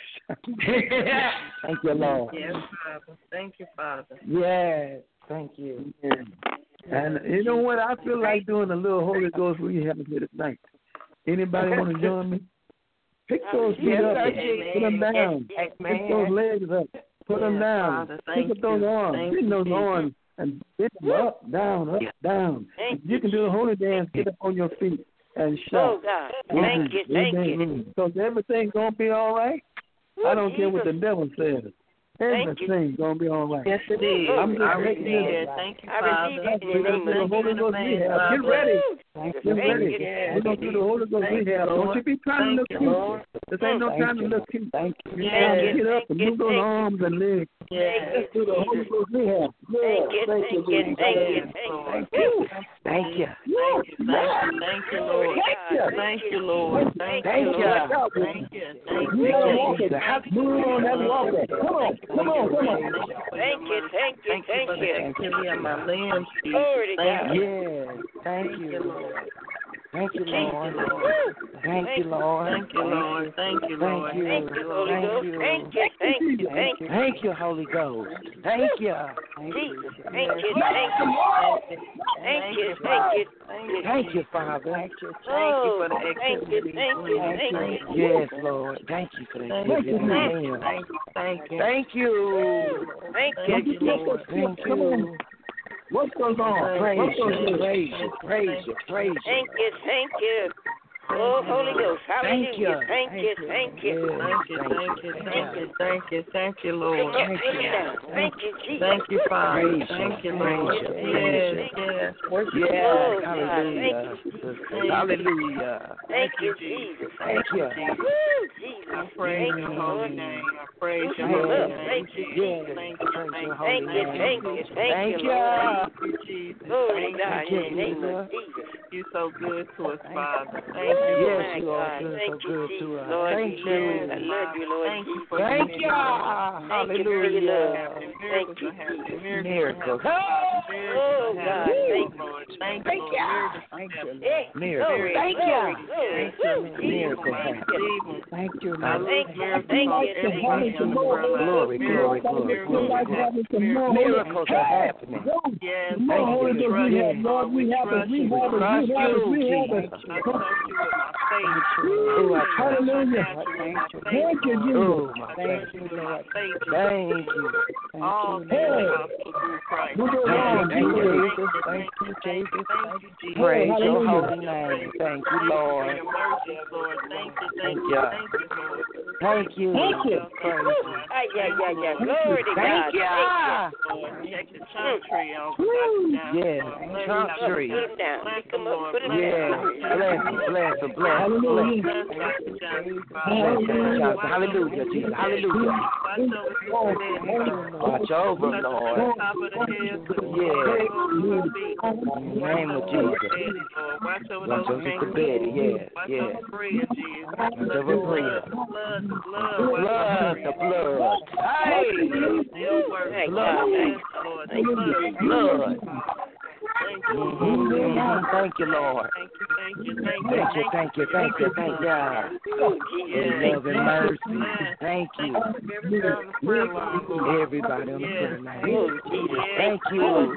S5: Thank you, Lord.
S4: Yes, Father. Thank you, Father.
S5: Yes. Thank you.
S2: And you know what? I feel like doing a little Holy Ghost rehab here tonight. Anybody want to join me? Pick those feet up, put them down. Pick those legs up, put them down. Pick up those arms, bend those arms, and bend them up, down, down. You can do the holy dance. Get up on your feet and shout.
S3: Oh God, thank you.
S2: Because everything's gonna be all right. I don't care what the devil says. Everything's going to be all right.
S4: Yes, it is.
S2: I
S4: receive it. Thank you, Father.
S2: We're going to do the Holy Ghost rehab. Get ready. Get ready. We're going to do the Holy Ghost rehab. Don't you be trying to look cute. This ain't no time to look cute. Thank you. You're trying to get up and move those arms and legs. Let's do the Holy Ghost rehab.
S3: Thank you.
S2: Thank you.
S5: Thank you.
S4: Thank you, Lord. Thank you, Lord.
S5: Thank you.
S4: Thank you.
S2: You gotta walk it. Move on that walker. Come on.
S3: Thank you.
S4: For the activity of my limbs.
S3: Glory to God.
S5: Yes. Thank you. Thank you, Lord. Thank you, Lord.
S4: Thank you, Lord. Thank you, Lord.
S3: Thank you, Holy Ghost. Thank you.
S5: Thank you, Holy Ghost. Thank you.
S3: Jesus. Thank you.
S5: Thank you, Father.
S4: Thank you for the activity.
S3: Thank you.
S5: Yes, Lord. Thank you for that.
S4: Thank you.
S5: Thank you.
S3: Thank you, Lord.
S5: Thank you.
S2: What goes on?
S5: Praise you.
S3: Thank you. Oh, Holy Ghost. Hallelujah. Thank you.
S4: Thank you, Lord.
S3: Thank you, Jesus.
S4: Thank you, Father. Thank you, Lord. Yes.
S5: Hallelujah.
S3: Thank you, Jesus.
S5: Thank you.
S3: Jesus.
S4: I praise your holy name. I praise your holy name.
S3: Thank you,
S5: Jesus.
S4: Thank you.
S3: Thank you,
S5: Lord.
S4: Jesus.
S3: Glory to God in the name of Jesus.
S4: You're so good to us, Father. Thank you.
S5: Yes, you are so good to us.
S3: Lord,
S5: Thank you.
S3: I love you, Lord.
S4: Thank you for
S5: Thank you.
S3: Hallelujah. Thank you, Jesus.
S5: Miracles.
S3: Oh, God.
S4: Thank you.
S5: Miracles.
S3: Thank you.
S5: Miracles happen. Thank you, Lord.
S2: Glory.
S5: Miracles are happening.
S4: Yes.
S2: Lord, we have it.
S5: Trust you, Jesus.
S2: Hallelujah. Thank you, Jesus.
S5: Thank you. Praise your holy name. Thank you, Lord. Thank you. Thank you.
S3: Glory to God.
S5: Thank you.
S4: Check the trunk tree on.
S5: Yes, trunk tree.
S3: Put him down. Come on, put him
S5: Yes,
S3: down.
S5: bless. Hallelujah, Jesus. Hallelujah. Watch over him, Lord. Yes. In the name of Jesus. Watch over Sister Betty. Yes. Watch over Bria. The blood. Hey. Blood. Thank you, Lord. Thank you. Love and mercy. Thank you. Everybody on the prayer line. Thank you.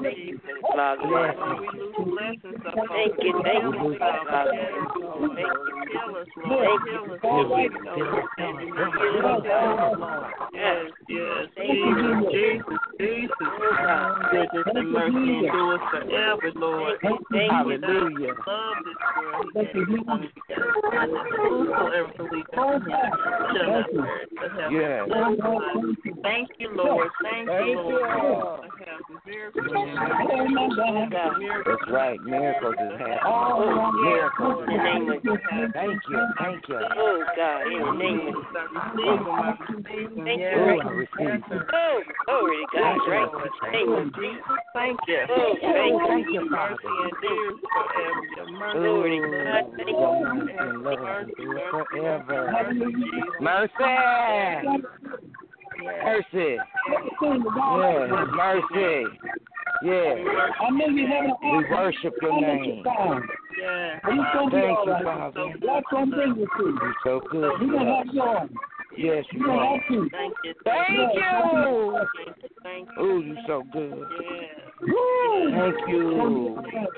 S4: Jesus. Goodness and mercy endures forever, Lord.
S5: Hallelujah.
S4: Love this world. Whosoever believes in him shall not perish but have life. Thank you, Lord. Thank you, Lord.
S5: That's right. Miracles is happening. Miracles.
S3: In the name of Jesus.
S5: Thank you.
S3: Oh, God, in the name of Jesus. Thank you.
S5: I receive.
S3: Oh, glory to God. Right. Thank you.
S4: Thank you.
S3: Oh, thank you.
S5: Father.
S3: Glory to God. Thank
S5: you. Forever. Mercy. Mercy. Yes, mercy. Yes. We worship your name. Thank you, Father. You're so good. Yes, you are.
S4: Thank you.
S5: Oh, you're so good. Thank you.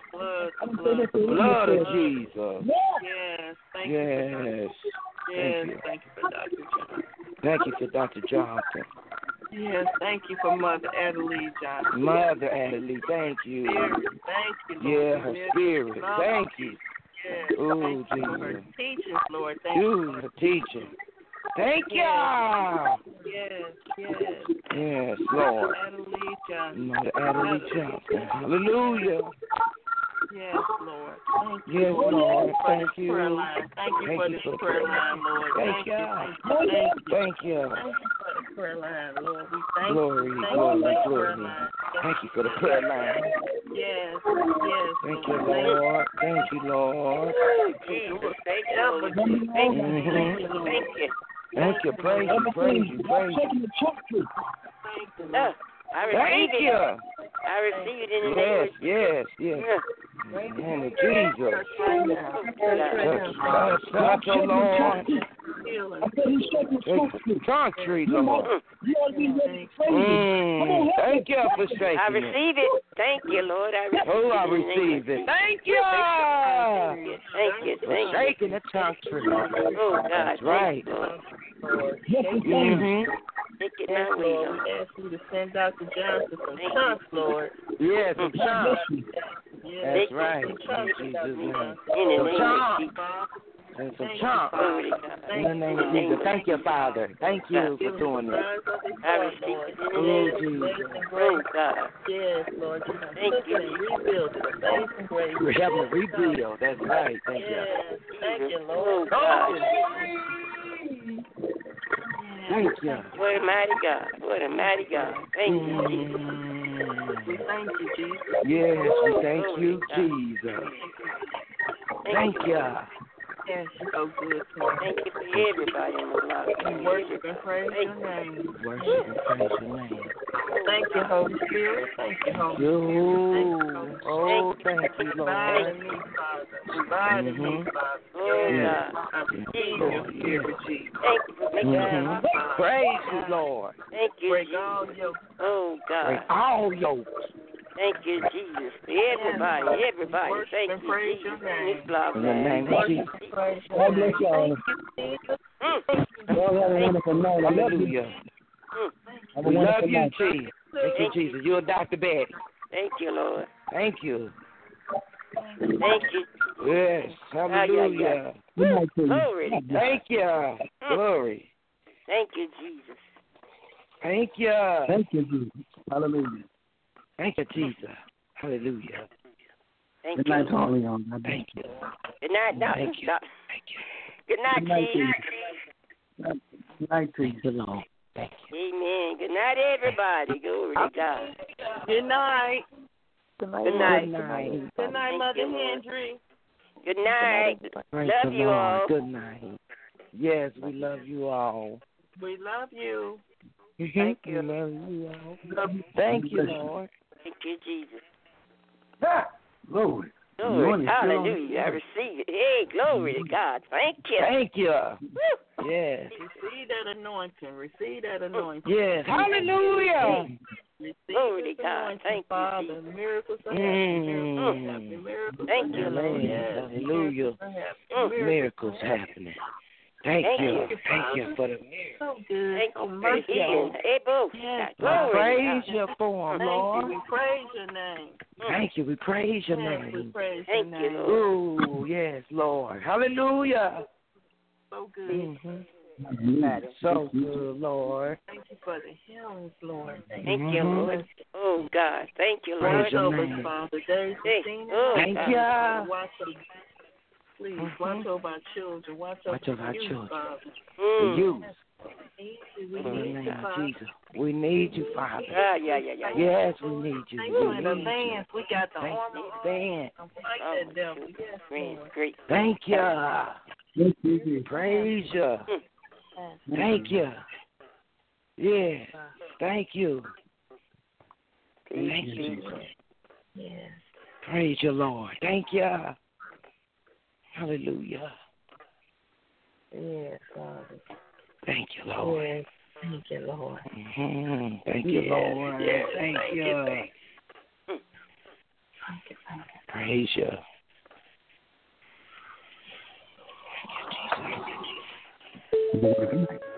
S5: Blood of Jesus.
S4: Yes. Thank you.
S5: Thank you for Dr. Johnson.
S4: Yes, thank you for Mother Adelie Johnson.
S5: Mother Adelie, thank you.
S4: Thank you,
S5: Yeah,
S4: Lord.
S5: her spirit. Thank you.
S4: Yes,
S5: oh,
S4: thank you for her teachers, Lord. Thank you.
S5: Her teaching. Thank you.
S4: Yes.
S6: Yes, Lord. Mother Adelaide Johnson. Hallelujah.
S4: Yes, Lord. Thank you.
S6: Yes, Lord. Thank you.
S4: Thank you for this prayer line, Lord.
S6: Thank you.
S4: Thank you for the prayer line, Lord. We thank you.
S6: Glory. Thank you for the prayer line.
S4: Yes.
S6: Thank you, Lord. Thank you, Lord.
S3: Jesus, thank you. Thank you.
S6: Thank you. Praise you.
S3: I receive it.
S6: You.
S3: I receive it in the name of
S6: Yes. In the name of Jesus. Touch, oh Lord. Country, Lord. Thank you for shaking it.
S3: I receive it. Thank you, Lord. I
S6: receive it. Thank you.
S3: Thank you.
S6: Shaking the country.
S3: Oh, God.
S6: That's right.
S3: Take it
S4: Yes,
S3: now,
S4: Lord. We ask you to send Dr. Johnson some chunks, Lord.
S6: Yes, some chunks. That's right.
S3: In the name of Jesus.
S6: And some chunks. In the name of Jesus. Thank you, Father. Thank you for doing this.
S3: I receive it in the name of Jesus. Oh, God.
S4: Yes, Lord.
S3: Thank you.
S4: Rebuild it. Amazing grace.
S6: We're having to rebuild. That's right. Thank you.
S4: Thank you,
S3: Oh,
S4: Lord.
S3: God.
S6: Thank you.
S3: What a mighty God. What a mighty God. Thank you, Jesus.
S4: We thank you, Jesus.
S6: Yes, we thank you, Jesus. Thank you.
S4: Yes, you're so good.
S3: Thank you for everybody in the block.
S4: We worship and praise your name.
S6: Worship and praise your name.
S4: Thank you, Holy Spirit. Thank you, Holy Spirit.
S6: Thank you, Lord.
S4: Abide in me, Father. Abide in me, Father.
S3: Oh, God.
S4: I receive your spirit, Jesus.
S3: Thank you for making
S6: Praise you, Lord.
S3: Thank you,
S4: Break
S3: Jesus.
S4: all yokes.
S3: Oh, God.
S6: Break all yokes.
S3: Thank you, Jesus. Everybody. Thank you, Jesus. In this block.
S6: In the name of Jesus.
S2: God bless y'all. Y'all have a wonderful night. I love you.
S6: We love you, Jesus. Thank you, Jesus. You're Dr. Betty.
S3: Thank you, Lord.
S6: Thank you.
S3: Thank you.
S6: Yes. Hallelujah.
S3: Glory.
S6: Thank you. Glory.
S3: Thank you, Jesus.
S6: Thank you.
S2: Thank you, Jesus. Hallelujah.
S6: Thank you, Jesus. Hallelujah.
S3: Thank
S2: Good
S3: you.
S2: night to all of y'all.
S6: Thank you.
S3: Good night. No,
S6: Thank you.
S3: stop.
S6: Thank you.
S3: Good night,
S2: Good night to
S3: Chief.
S2: you. Good night to you.
S6: Shalom. Thank you.
S3: Amen. Good night, everybody. Glory to God.
S4: Good night.
S3: Good night.
S6: Good night.
S4: Good night,
S3: Thank
S4: Mother
S3: you, Lord.
S4: Hendry.
S3: Good night.
S6: Praise
S3: Love
S6: the
S3: you
S6: Lord.
S3: all.
S6: Good night. Yes, we love you all.
S4: We love you.
S3: Thank you.
S6: We love you all. Thank you, Lord.
S3: Thank you, Jesus.
S2: Glory.
S3: Glory. Hallelujah. I receive it. Hey, glory to God. Thank you.
S6: Thank you.
S3: Woo.
S6: Yes.
S4: Receive that anointing. Receive that anointing.
S6: Yes. Hallelujah.
S4: Receive
S3: Glory
S4: this
S3: to God.
S4: anointing,
S3: Thank you,
S4: Father.
S3: Jesus.
S4: Miracles are happening. Miracles
S3: Thank you,
S4: are
S3: Lord.
S4: happening.
S6: Amen. Hallelujah.
S3: Mm.
S6: Miracles happening. Thank
S3: Thank
S6: you.
S3: you.
S6: Thank you for the miracle.
S4: So good.
S3: Thank
S4: So
S3: you for the
S4: merciful.
S3: healing. Hey, boo.
S4: Yes,
S3: Glory to
S6: Praise
S3: God.
S6: you for them,
S4: Thank you.
S6: Lord.
S4: We praise your name.
S6: Thank you. We praise your
S4: Yes, we
S6: name.
S4: praise
S3: Thank
S4: your
S3: you,
S4: name.
S3: Lord.
S6: Oh, yes, Lord. Hallelujah.
S4: So good.
S6: Mm-hmm. So good, Lord.
S4: Thank you for the healings, Lord.
S3: Thank you, Lord. Oh, God. Thank you,
S6: Praise
S3: Lord.
S6: your
S4: Watch over
S6: name.
S4: us, Father. Days
S3: Hey.
S4: seen
S3: Oh,
S6: Thank
S3: God.
S6: you.
S4: Watch over. Please watch over our children. Watch over
S6: our
S4: you,
S6: children.
S4: Father.
S6: The
S3: Mm.
S6: youth.
S4: We
S6: In
S4: need
S6: the
S4: you,
S6: name of
S4: Father.
S6: Jesus. We need you, Father.
S3: Yeah.
S6: Yes, we need you.
S4: Thank you
S6: We
S4: in
S6: need you.
S4: advance. We got the
S6: Thank
S4: armor
S6: you.
S4: on.
S6: Stand.
S4: Fight
S3: Oh,
S4: that devil. Yes,
S3: great,
S4: Lord.
S3: great.
S6: Thank you.
S2: Yes, Jesus.
S6: Praise you. Thank you. Yes. Thank you. Thank you, Jesus.
S4: Yes.
S6: Praise you, Lord. Thank you. Hallelujah.
S4: Yes, Father.
S6: Thank you, Lord.
S4: Yes. Thank you, Lord.
S6: Mm-hmm. Thank you, Lord.
S3: Yes.
S6: Thank you. Praise you. Thank you, Jesus.